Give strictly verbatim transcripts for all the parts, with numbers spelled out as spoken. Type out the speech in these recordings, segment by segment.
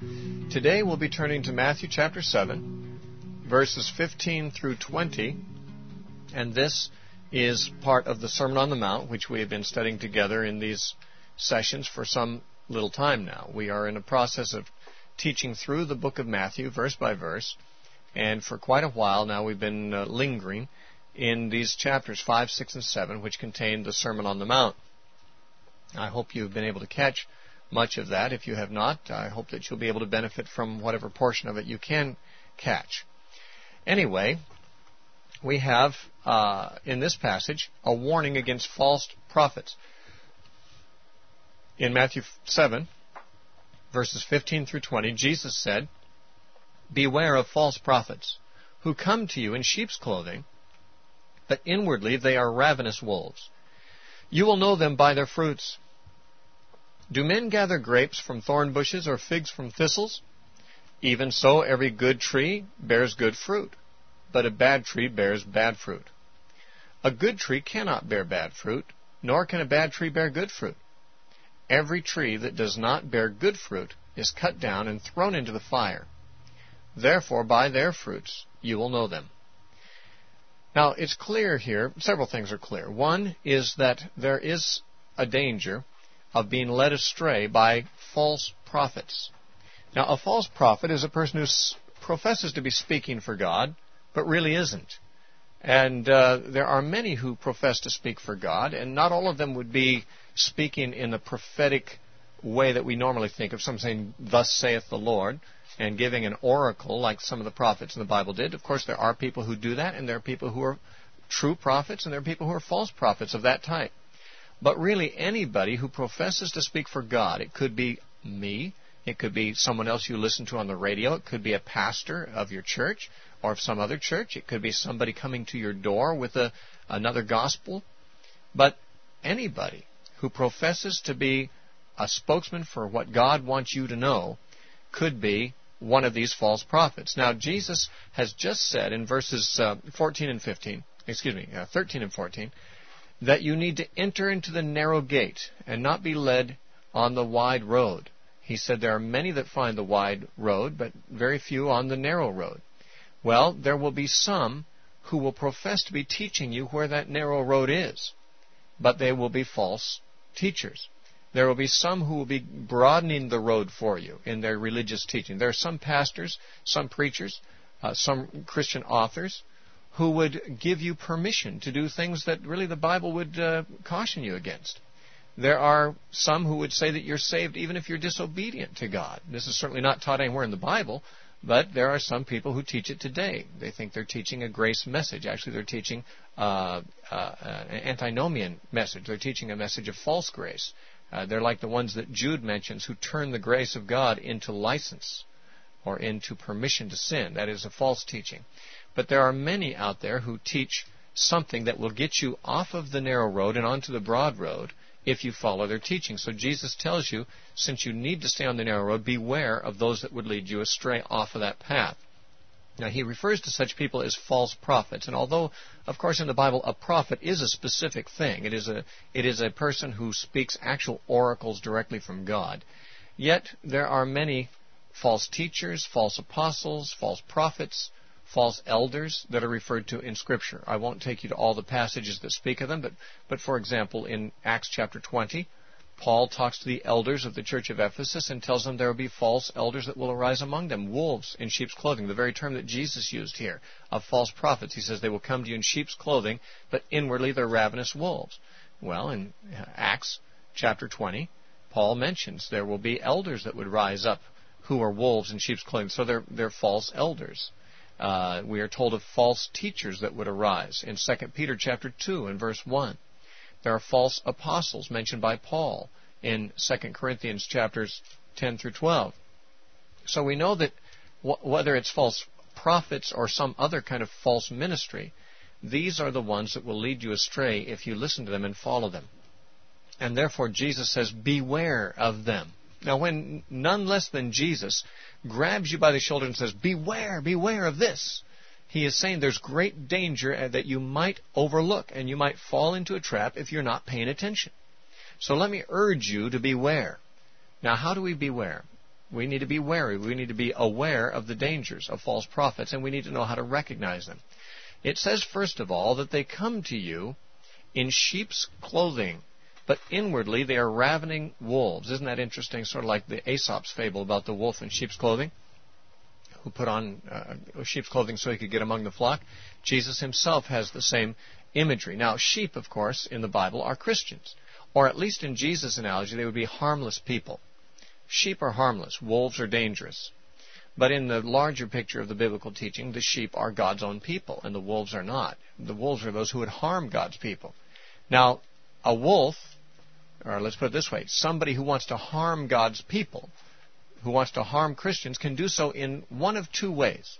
Today we'll be turning to Matthew chapter seven, verses fifteen through twenty, and this is part of the Sermon on the Mount, which we have been studying together in these sessions for some little time now. We are in a process of teaching through the book of Matthew, verse by verse, and for quite a while now we've been uh, lingering in these chapters five, six, and seven, which contain the Sermon on the Mount. I hope you've been able to catch much of that. If you have not, I hope that you'll be able to benefit from whatever portion of it you can catch. Anyway, we have uh, in this passage a warning against false prophets. In Matthew seven, verses fifteen through twenty, Jesus said, "Beware of false prophets, who come to you in sheep's clothing, but inwardly they are ravenous wolves. You will know them by their fruits. Do men gather grapes from thorn bushes or figs from thistles? Even so, every good tree bears good fruit, but a bad tree bears bad fruit. A good tree cannot bear bad fruit, nor can a bad tree bear good fruit. Every tree that does not bear good fruit is cut down and thrown into the fire. Therefore, by their fruits you will know them." Now, it's clear here, several things are clear. One is that there is a danger of being led astray by false prophets. Now, a false prophet is a person who s- professes to be speaking for God, but really isn't. And uh, there are many who profess to speak for God, and not all of them would be speaking in the prophetic way that we normally think of, some saying, "Thus saith the Lord," and giving an oracle like some of the prophets in the Bible did. Of course, there are people who do that, and there are people who are true prophets, and there are people who are false prophets of that type. But really, anybody who professes to speak for God, it could be me, it could be someone else you listen to on the radio, it could be a pastor of your church or of some other church, it could be somebody coming to your door with a, another gospel. But anybody who professes to be a spokesman for what God wants you to know could be one of these false prophets. Now, Jesus has just said in verses uh, fourteen and fifteen, excuse me, uh, thirteen and fourteen, that you need to enter into the narrow gate and not be led on the wide road. He said there are many that find the wide road, but very few on the narrow road. Well, there will be some who will profess to be teaching you where that narrow road is, but they will be false teachers. There will be some who will be broadening the road for you in their religious teaching. There are some pastors, some preachers, uh, some Christian authors who would give you permission to do things that really the Bible would uh, caution you against. There are some who would say that you're saved even if you're disobedient to God. This is certainly not taught anywhere in the Bible, but there are some people who teach it today. They think they're teaching a grace message. Actually, they're teaching uh, uh, an antinomian message. They're teaching a message of false grace. Uh, they're like the ones that Jude mentions who turn the grace of God into license or into permission to sin. That is a false teaching. But there are many out there who teach something that will get you off of the narrow road and onto the broad road if you follow their teaching. So Jesus tells you, since you need to stay on the narrow road, beware of those that would lead you astray off of that path. Now, he refers to such people as false prophets. And although, of course, in the Bible, a prophet is a specific thing. It is a, it is a person who speaks actual oracles directly from God. Yet, there are many false teachers, false apostles, false prophets, false elders that are referred to in Scripture. I won't take you to all the passages that speak of them, but, but for example, in Acts chapter twenty, Paul talks to the elders of the church of Ephesus and tells them there will be false elders that will arise among them, wolves in sheep's clothing, the very term that Jesus used here, of false prophets. He says they will come to you in sheep's clothing, but inwardly they're ravenous wolves. Well, in Acts chapter twenty, Paul mentions there will be elders that would rise up who are wolves in sheep's clothing, so they're, they're false elders. Uh, we are told of false teachers that would arise in Second Peter chapter two and verse one. There are false apostles mentioned by Paul in Second Corinthians chapters ten through twelve. So we know that w- whether it's false prophets or some other kind of false ministry, these are the ones that will lead you astray if you listen to them and follow them. And therefore Jesus says, beware of them. Now, when none less than Jesus grabs you by the shoulder and says, beware, beware of this, he is saying there's great danger that you might overlook and you might fall into a trap if you're not paying attention. So let me urge you to beware. Now, how do we beware? We need to be wary. We need to be aware of the dangers of false prophets, and we need to know how to recognize them. It says, first of all, that they come to you in sheep's clothing, but inwardly they are ravening wolves. Isn't that interesting? Sort of like the Aesop's fable about the wolf in sheep's clothing, who put on uh, sheep's clothing so he could get among the flock. Jesus himself has the same imagery. Now, sheep, of course, in the Bible are Christians, or at least in Jesus' analogy, they would be harmless people. Sheep are harmless. Wolves are dangerous. But in the larger picture of the biblical teaching, the sheep are God's own people, and the wolves are not. The wolves are those who would harm God's people. Now, a wolf, or let's put it this way, somebody who wants to harm God's people, who wants to harm Christians, can do so in one of two ways.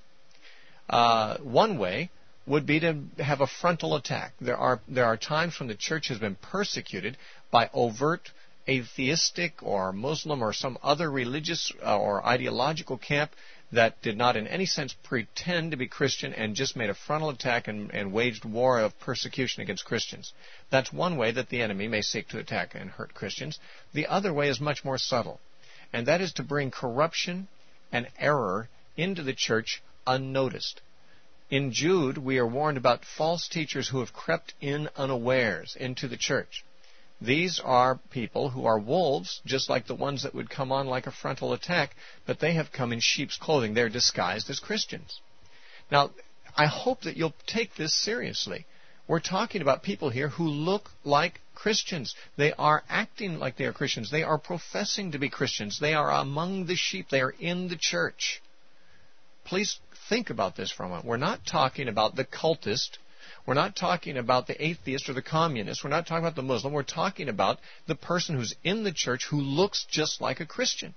Uh, one way would be to have a frontal attack. There are there are times when the church has been persecuted by overt atheistic or Muslim or some other religious or ideological camp that did not in any sense pretend to be Christian and just made a frontal attack and, and waged war of persecution against Christians. That's one way that the enemy may seek to attack and hurt Christians. The other way is much more subtle, and that is to bring corruption and error into the church unnoticed. In Jude, we are warned about false teachers who have crept in unawares into the church. These are people who are wolves, just like the ones that would come on like a frontal attack, but they have come in sheep's clothing. They're disguised as Christians. Now, I hope that you'll take this seriously. We're talking about people here who look like Christians. They are acting like they are Christians. They are professing to be Christians. They are among the sheep. They are in the church. Please think about this for a moment. We're not talking about the cultist. We're not talking about the atheist or the communist. We're not talking about the Muslim. We're talking about the person who's in the church who looks just like a Christian.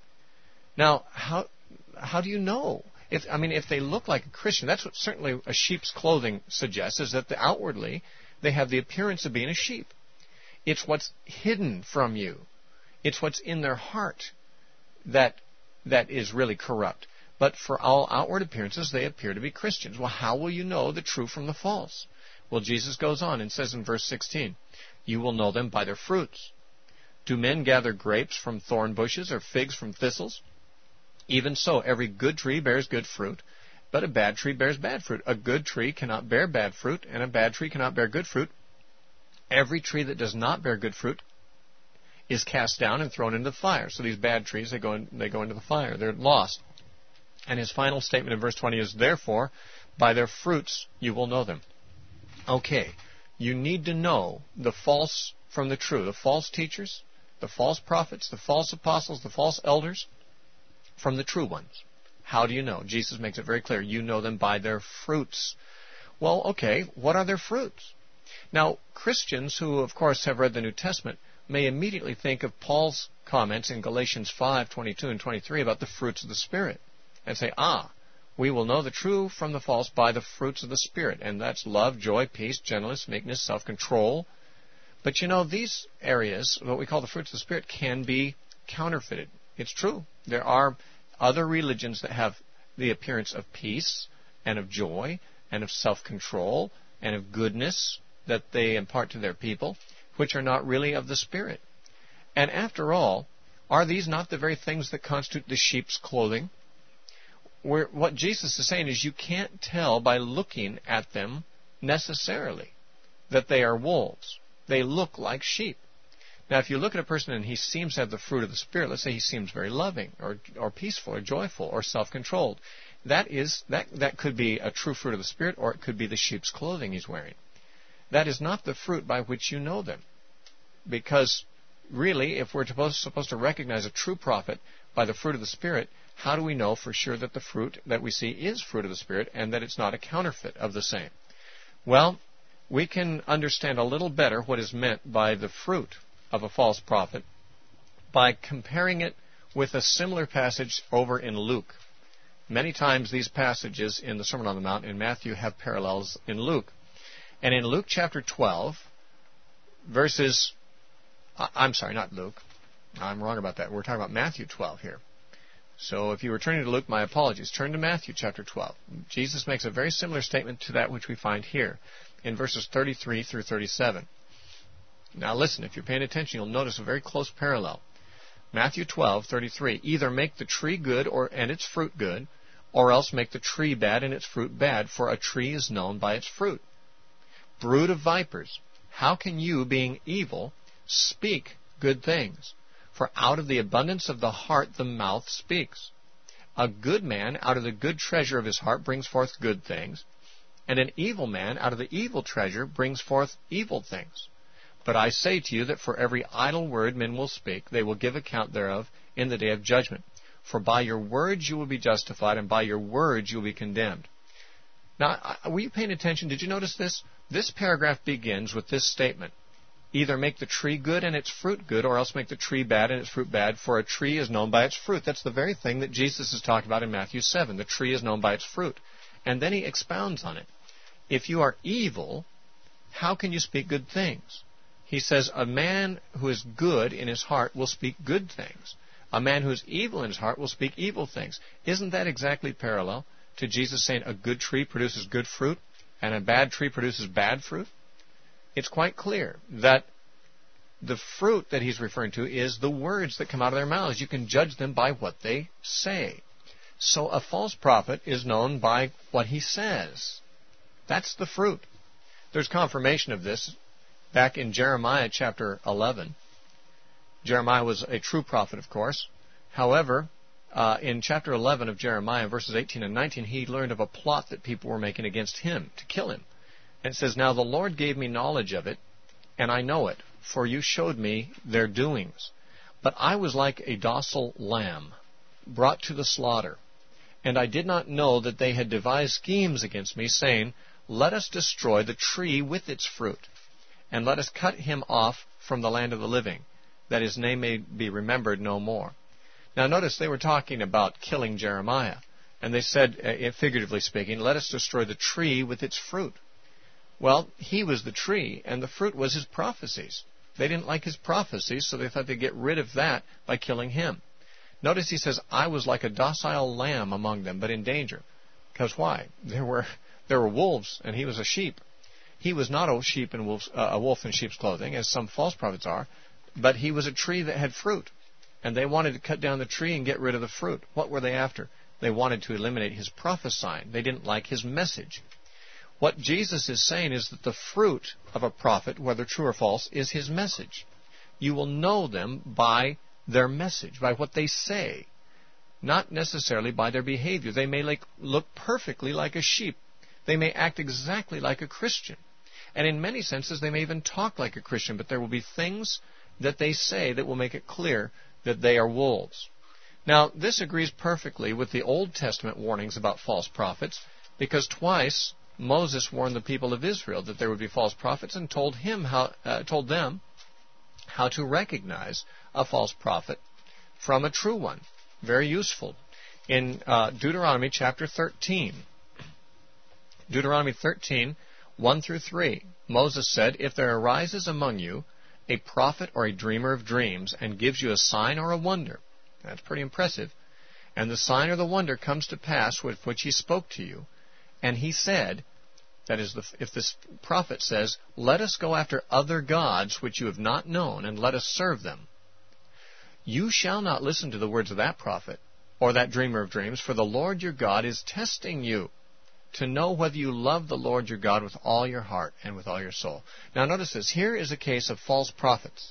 Now, how how do you know? If I mean, if they look like a Christian, that's what certainly a sheep's clothing suggests, is that the, outwardly they have the appearance of being a sheep. It's what's hidden from you. It's what's in their heart that that is really corrupt. But for all outward appearances, they appear to be Christians. Well, how will you know the true from the false? Well, Jesus goes on and says in verse sixteen, you will know them by their fruits. Do men gather grapes from thorn bushes or figs from thistles? Even so, every good tree bears good fruit, but a bad tree bears bad fruit. A good tree cannot bear bad fruit, and a bad tree cannot bear good fruit. Every tree that does not bear good fruit is cast down and thrown into the fire. So these bad trees, they go in, they go into the fire. They're lost. And his final statement in verse twenty is, therefore, by their fruits you will know them. Okay, you need to know the false from the true, the false teachers, the false prophets, the false apostles, the false elders, from the true ones. How do you know? Jesus makes it very clear. You know them by their fruits. Well, okay, what are their fruits? Now, Christians who, of course, have read the New Testament may immediately think of Paul's comments in Galatians five, twenty-two and twenty-three about the fruits of the Spirit. And say, ah, we will know the true from the false by the fruits of the Spirit. And that's love, joy, peace, gentleness, meekness, self-control. But you know, these areas, what we call the fruits of the Spirit, can be counterfeited. It's true. There are other religions that have the appearance of peace and of joy and of self-control and of goodness that they impart to their people, which are not really of the Spirit. And after all, are these not the very things that constitute the sheep's clothing? Where what Jesus is saying is you can't tell by looking at them necessarily that they are wolves. They look like sheep. Now, if you look at a person and he seems to have the fruit of the Spirit, let's say he seems very loving or or peaceful or joyful or self-controlled, that is that that could be a true fruit of the Spirit, or it could be the sheep's clothing he's wearing. That is not the fruit by which you know them. Because really, if we're supposed, supposed to recognize a true prophet by the fruit of the Spirit, how do we know for sure that the fruit that we see is fruit of the Spirit and that it's not a counterfeit of the same? Well, we can understand a little better what is meant by the fruit of a false prophet by comparing it with a similar passage over in Luke. Many times these passages in the Sermon on the Mount in Matthew have parallels in Luke. And in Luke chapter twelve, verses... I'm sorry, not Luke. I'm wrong about that. We're talking about Matthew twelve here. So if you were turning to Luke, my apologies. Turn to Matthew chapter twelve. Jesus makes a very similar statement to that which we find here in verses thirty-three through thirty-seven. Now listen, if you're paying attention, you'll notice a very close parallel. Matthew twelve thirty-three. Either make the tree good or and its fruit good, or else make the tree bad and its fruit bad, for a tree is known by its fruit. Brood of vipers, how can you, being evil, speak good things? For out of the abundance of the heart the mouth speaks. A good man out of the good treasure of his heart brings forth good things, and an evil man out of the evil treasure brings forth evil things. But I say to you that for every idle word men will speak, they will give account thereof in the day of judgment. For by your words you will be justified, and by your words you will be condemned. Now, were you paying attention? Did you notice this? This paragraph begins with this statement. Either make the tree good and its fruit good, or else make the tree bad and its fruit bad, for a tree is known by its fruit. That's the very thing that Jesus is talking about in Matthew seven. The tree is known by its fruit. And then he expounds on it. If you are evil, how can you speak good things? He says, a man who is good in his heart will speak good things. A man who is evil in his heart will speak evil things. Isn't that exactly parallel to Jesus saying a good tree produces good fruit and a bad tree produces bad fruit? It's quite clear that the fruit that he's referring to is the words that come out of their mouths. You can judge them by what they say. So a false prophet is known by what he says. That's the fruit. There's confirmation of this back in Jeremiah chapter eleven. Jeremiah was a true prophet, of course. However, uh, in chapter eleven of Jeremiah, verses eighteen and nineteen, he learned of a plot that people were making against him to kill him. And it says, now the Lord gave me knowledge of it, and I know it, for you showed me their doings. But I was like a docile lamb, brought to the slaughter. And I did not know that they had devised schemes against me, saying, let us destroy the tree with its fruit, and let us cut him off from the land of the living, that his name may be remembered no more. Now notice they were talking about killing Jeremiah, and they said, uh, figuratively speaking, let us destroy the tree with its fruit. Well, he was the tree, and the fruit was his prophecies. They didn't like his prophecies, so they thought they'd get rid of that by killing him. Notice he says, I was like a docile lamb among them, but in danger. Because why? There were there were wolves, and he was a sheep. He was not a sheep and wolves, uh, a wolf in sheep's clothing, as some false prophets are, but he was a tree that had fruit. And they wanted to cut down the tree and get rid of the fruit. What were they after? They wanted to eliminate his prophesying. They didn't like his message. What Jesus is saying is that the fruit of a prophet, whether true or false, is his message. You will know them by their message, by what they say, not necessarily by their behavior. They may like, look perfectly like a sheep. They may act exactly like a Christian. And in many senses, they may even talk like a Christian, but there will be things that they say that will make it clear that they are wolves. Now, this agrees perfectly with the Old Testament warnings about false prophets, because twice Moses warned the people of Israel that there would be false prophets and told him how, uh, told them how to recognize a false prophet from a true one. Very useful. In uh, Deuteronomy chapter thirteen, Deuteronomy thirteen, one through three, Moses said, if there arises among you a prophet or a dreamer of dreams and gives you a sign or a wonder, that's pretty impressive, and the sign or the wonder comes to pass with which he spoke to you, and he said, that is, the, if this prophet says, let us go after other gods which you have not known, and let us serve them, you shall not listen to the words of that prophet or that dreamer of dreams, for the Lord your God is testing you to know whether you love the Lord your God with all your heart and with all your soul. Now notice this. Here is a case of false prophets.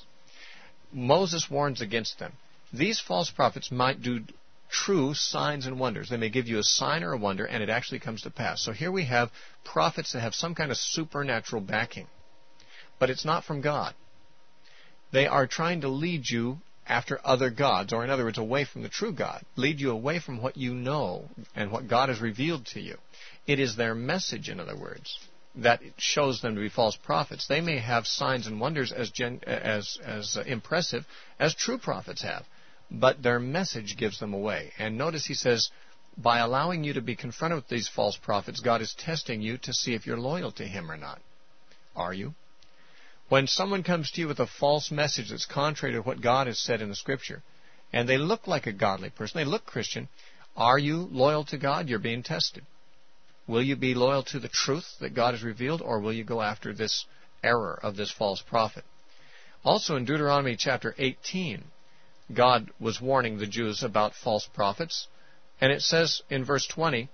Moses warns against them. These false prophets might do true signs and wonders. They may give you a sign or a wonder, and it actually comes to pass. So here we have prophets that have some kind of supernatural backing. But it's not from God. They are trying to lead you after other gods, or in other words, away from the true God. Lead you away from what you know and what God has revealed to you. It is their message, in other words, that shows them to be false prophets. They may have signs and wonders as gen, as as uh, impressive as true prophets have, but their message gives them away. And notice he says, by allowing you to be confronted with these false prophets, God is testing you to see if you're loyal to him or not. Are you? When someone comes to you with a false message that's contrary to what God has said in the Scripture, and they look like a godly person, they look Christian, are you loyal to God? You're being tested. Will you be loyal to the truth that God has revealed, or will you go after this error of this false prophet? Also in Deuteronomy chapter eighteen, God was warning the Jews about false prophets. And it says in verse twenty,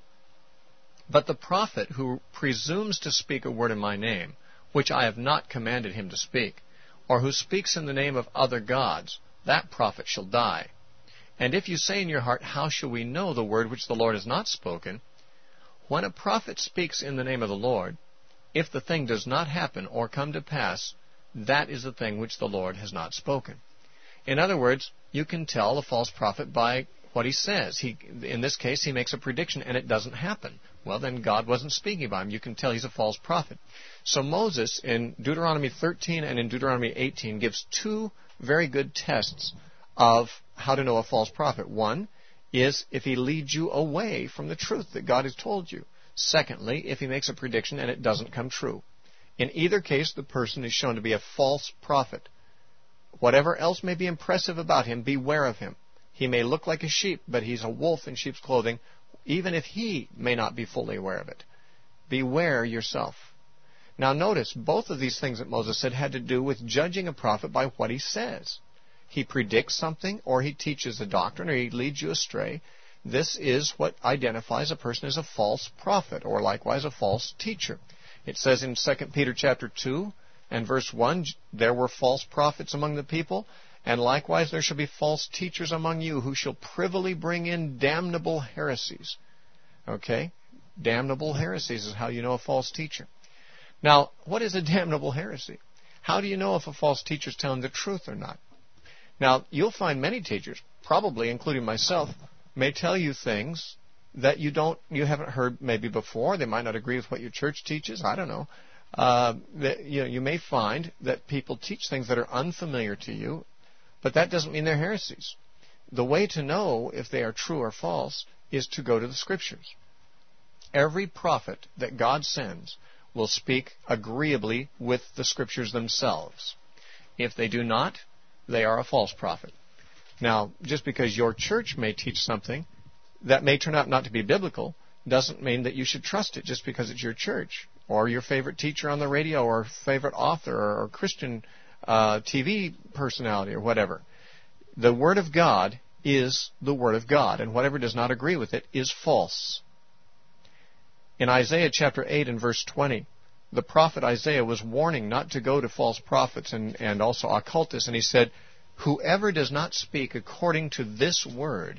"But the prophet who presumes to speak a word in my name, which I have not commanded him to speak, or who speaks in the name of other gods, that prophet shall die. And if you say in your heart, how shall we know the word which the Lord has not spoken? When a prophet speaks in the name of the Lord, if the thing does not happen or come to pass, that is the thing which the Lord has not spoken." In other words, you can tell a false prophet by what he says. He, in this case, he makes a prediction and it doesn't happen. Well, then God wasn't speaking by him. You can tell he's a false prophet. So Moses, in Deuteronomy thirteen and in Deuteronomy eighteen, gives two very good tests of how to know a false prophet. One is if he leads you away from the truth that God has told you. Secondly, if he makes a prediction and it doesn't come true. In either case, the person is shown to be a false prophet. Whatever else may be impressive about him, beware of him. He may look like a sheep, but he's a wolf in sheep's clothing, even if he may not be fully aware of it. Beware yourself. Now notice, both of these things that Moses said had to do with judging a prophet by what he says. He predicts something, or he teaches a doctrine, or he leads you astray. This is what identifies a person as a false prophet, or likewise a false teacher. It says in Second Peter chapter two and verse one, "There were false prophets among the people, and likewise there shall be false teachers among you, who shall privily bring in damnable heresies." Okay? Damnable heresies is how you know a false teacher. Now, what is a damnable heresy? How do you know if a false teacher is telling the truth or not? Now, you'll find many teachers, probably including myself, may tell you things that you don't, you haven't heard maybe before. They might not agree with what your church teaches. I don't know. Uh, that, you know, you may find that people teach things that are unfamiliar to you, but that doesn't mean they're heresies. The way to know if they are true or false is to go to the Scriptures. Every prophet that God sends will speak agreeably with the Scriptures themselves. If they do not, they are a false prophet. Now, just because your church may teach something that may turn out not to be biblical doesn't mean that you should trust it just because it's your church or your favorite teacher on the radio or favorite author or, or Christian uh, T V personality or whatever. The Word of God is the Word of God, and whatever does not agree with it is false. In Isaiah chapter eight and verse twenty, the prophet Isaiah was warning not to go to false prophets and, and also occultists, and he said, "Whoever does not speak according to this word,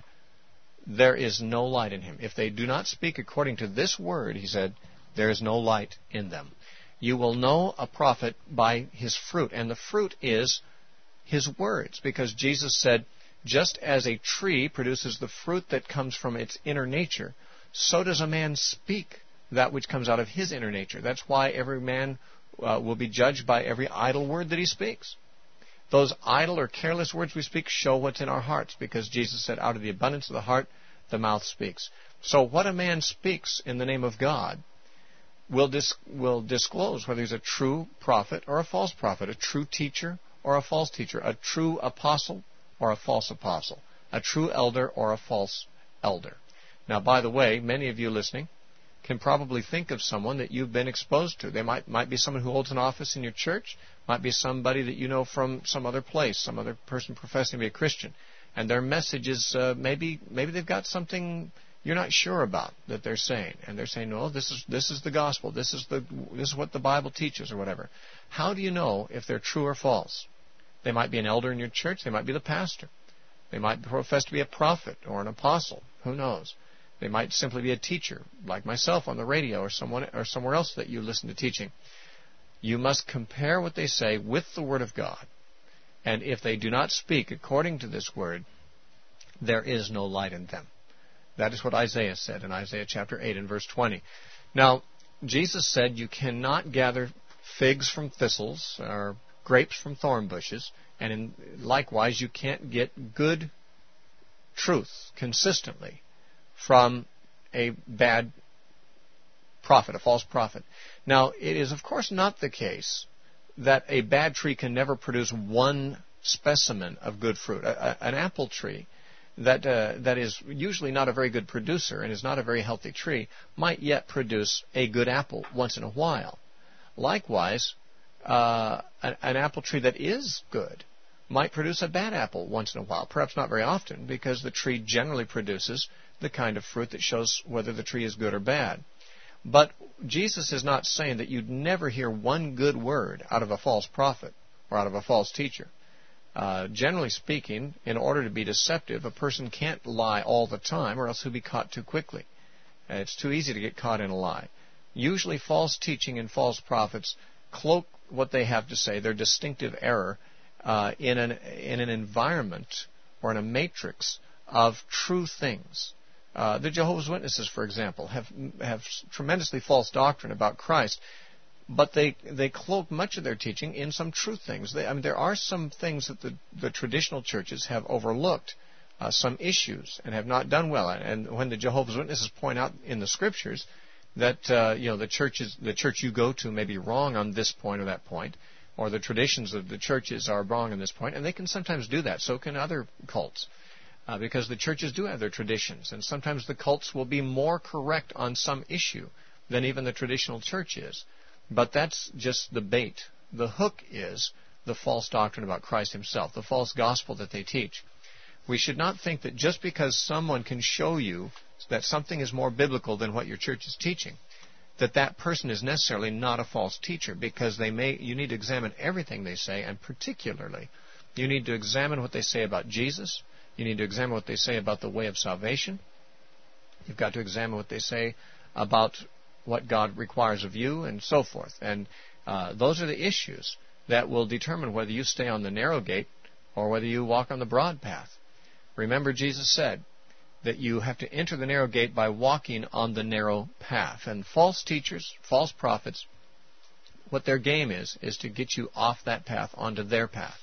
there is no light in him." If they do not speak according to this word, he said, there is no light in them. You will know a prophet by his fruit, and the fruit is his words, because Jesus said, just as a tree produces the fruit that comes from its inner nature, so does a man speak that which comes out of his inner nature. That's why every man uh, will be judged by every idle word that he speaks. Those idle or careless words we speak show what's in our hearts, because Jesus said, out of the abundance of the heart, the mouth speaks. So what a man speaks in the name of God will dis- will disclose whether he's a true prophet or a false prophet, a true teacher or a false teacher, a true apostle or a false apostle, a true elder or a false elder. Now, by the way, many of you listening can probably think of someone that you've been exposed to. They might might be someone who holds an office in your church, might be somebody that you know from some other place, some other person professing to be a Christian, and their message is uh, maybe maybe they've got something you're not sure about that they're saying, and they're saying, "No, this is this is the gospel. This is the this is what the Bible teaches," or whatever. How do you know if they're true or false? They might be an elder in your church. They might be the pastor. They might profess to be a prophet or an apostle. Who knows? They might simply be a teacher, like myself on the radio or someone or somewhere else that you listen to teaching. You must compare what they say with the Word of God. And if they do not speak according to this Word, there is no light in them. That is what Isaiah said in Isaiah chapter eight and verse twenty. Now, Jesus said you cannot gather figs from thistles or grapes from thorn bushes, and in, likewise you can't get good truth consistently from a bad prophet, a false prophet. Now, it is of course not the case that a bad tree can never produce one specimen of good fruit. A, a, an apple tree that uh, that is usually not a very good producer and is not a very healthy tree might yet produce a good apple once in a while. Likewise, uh, an, an apple tree that is good might produce a bad apple once in a while, perhaps not very often, because the tree generally produces the kind of fruit that shows whether the tree is good or bad. But Jesus is not saying that you'd never hear one good word out of a false prophet or out of a false teacher. Uh, generally speaking, in order to be deceptive, a person can't lie all the time or else he'll be caught too quickly. Uh, it's too easy to get caught in a lie. Usually false teaching and false prophets cloak what they have to say, their distinctive error, uh, in an in an environment or in a matrix of true things. Uh, the Jehovah's Witnesses, for example, have have tremendously false doctrine about Christ, but they they cloak much of their teaching in some true things. They, I mean, there are some things that the, the traditional churches have overlooked, uh, some issues, and have not done well. And when the Jehovah's Witnesses point out in the Scriptures that uh, you know the churches, the church you go to may be wrong on this point or that point, or the traditions of the churches are wrong on this point, and they can sometimes do that. So can other cults. Uh, because the churches do have their traditions, and sometimes the cults will be more correct on some issue than even the traditional church is. But that's just the bait. The hook is the false doctrine about Christ himself, the false gospel that they teach. We should not think that just because someone can show you that something is more biblical than what your church is teaching, that that person is necessarily not a false teacher, because they may. You need to examine everything they say, and particularly you need to examine what they say about Jesus. You need to examine what they say about the way of salvation. You've got to examine what they say about what God requires of you, and so forth. And uh, those are the issues that will determine whether you stay on the narrow gate or whether you walk on the broad path. Remember, Jesus said that you have to enter the narrow gate by walking on the narrow path. And false teachers, false prophets, what their game is, is to get you off that path onto their path.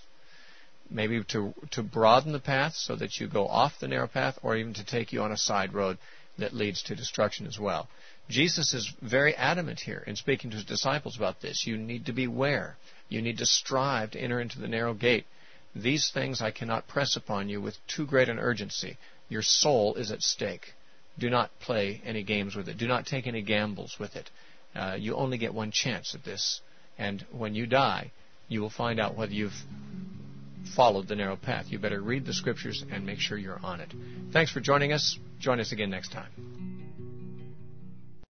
Maybe to to broaden the path so that you go off the narrow path, or even to take you on a side road that leads to destruction as well. Jesus is very adamant here in speaking to his disciples about this. You need to beware. You need to strive to enter into the narrow gate. These things I cannot press upon you with too great an urgency. Your soul is at stake. Do not play any games with it. Do not take any gambles with it. Uh, you only get one chance at this. And when you die, you will find out whether you've followed the narrow path. You better read the Scriptures and make sure you're on it. Thanks for joining us. Join us again next time.